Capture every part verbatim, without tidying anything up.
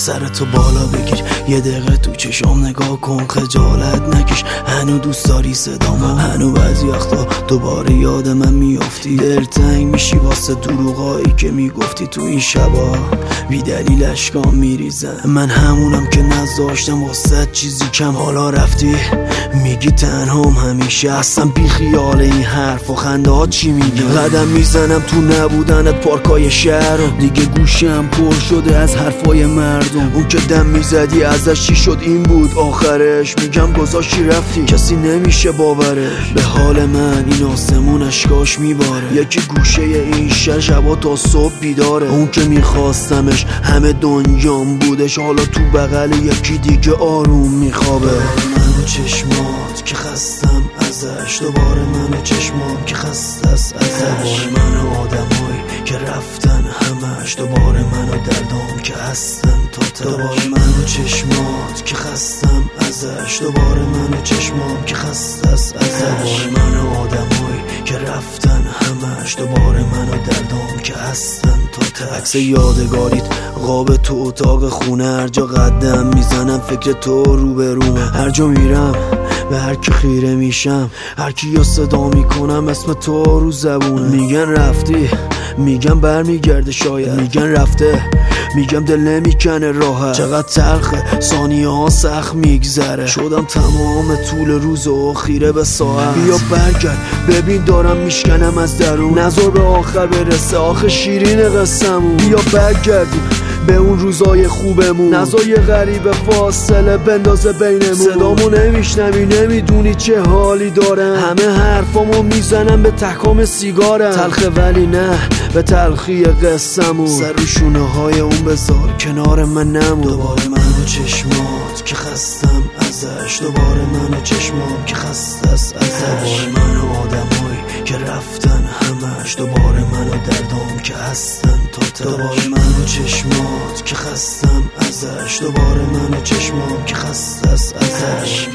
سرتو بالا بگیر، یه دقیقه تو چشام نگاه کن، خجالت نکش، هنو دوست داری صدامو، هنو بعضی وقتا دوباره یاد من میافتی، دلتنگ میشی واسه دروغایی که میگفتی تو این شبا، بی دلیل اشکام میریزن، من همونم که نذاشتم واسه چیزی کم، حالا رفتی میگی تنهام همیشه، اصلا بی خیال این حرف و خنده ها چی میگی، قدم میزنم تو نبودنت پارکای شهر، دیگه گوشم پر شده از حرفای مردم، اون که دم میزدی ازش چی شد این بود آخرش، میگم گذاشتی رفتی کسی نمیشه باورش، به حال من این آسمون اشکاش میباره، یکی گوشه این شهر شبا تا صبح بیداره، اون که میخواستمش همه دنیام بودش، حالا تو بغل یکی دیگه آروم میخوابه، منو چشمات که خستم ازش، دوباره منو چشمام که خست است ازش، دوباره منو آدمایی که رفتن همش، دوباره منو دردام که هستن تا تش، دوباره منو چشمات که خستم ازش، دوباره منو چشمام که خست است ازش، دوباره منو آدمایی که رفتن همش، دوباره منو دردام که هستن تا تش، عکس یادگاریت قاب تو اتاق خونه، هر جا قدم میزنم فکر تو رو به رومه، هر جا میرم به هر کی خیره میشم، هر کی یا صدا میکنم اسم تو رو زبونه، میگن رفتی میگم برمیگرده شاید، میگن رفته میگم دل نمیکنه راحت، چقدر تلخه ثانیه ها سخت میگذره، شدم تمام طول روز و خیره به ساعت، بیا برگرد ببین دارم میشکنم از درون، نظر به آخر برسه آخه شیرین قصمون، بیا برگردیم به اون روزای خوبمون، نزای غریب فاصله بندازه بینمون، صدامو نمیشنوی نمیدونی چه حالی دارم، همه حرفامو میزنم به تکام سیگارم، تلخه ولی نه به تلخی قصمون، سر رو شونه های اون بذار کنار من نمون، دوباره منو چشمات که خستم ازش، دوباره منو چشمام که خست است ازش، دوباره منو آدمایی که رفتن همش، دوباره منو دردام که هستن تا تش، دوباره منو چشمات که خستم ازش، دوباره منو چشمام که خست است ازش،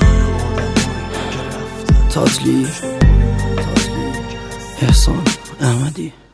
تاتلی احسان احمدی.